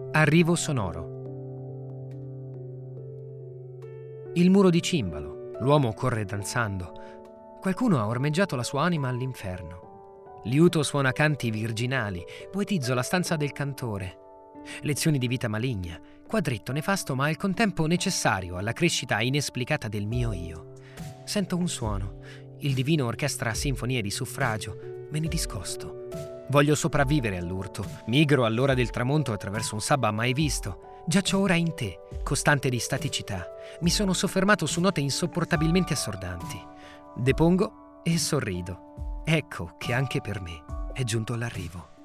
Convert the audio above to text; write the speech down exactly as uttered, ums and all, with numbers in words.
Arrivo sonoro. Il muro di cimbalo. L'uomo corre danzando. Qualcuno ha ormeggiato la sua anima all'inferno. Liuto suona canti virginali. Poetizzo la stanza del cantore. Lezioni di vita maligna. Quadretto nefasto ma al contempo necessario alla crescita inesplicata del mio io. Sento un suono. Il divino orchestra sinfonie di suffragio. Me ne discosto. Voglio sopravvivere all'urto. Migro all'ora del tramonto attraverso un sabba mai visto. Giaccio ora in te, costante di staticità. Mi sono soffermato su note insopportabilmente assordanti. Depongo e sorrido. Ecco che anche per me è giunto l'arrivo.